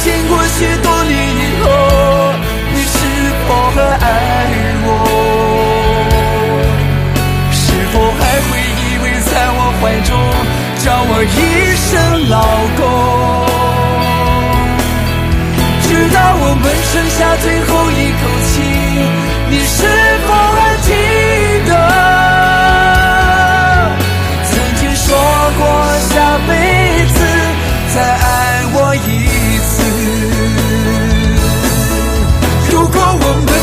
经过许多年以后，你是否还爱我？是否还会依偎在我怀中，叫我一声老公？直到我们剩下最后一口气，你是否还记得曾经说过下辈子再爱我一次？如果我们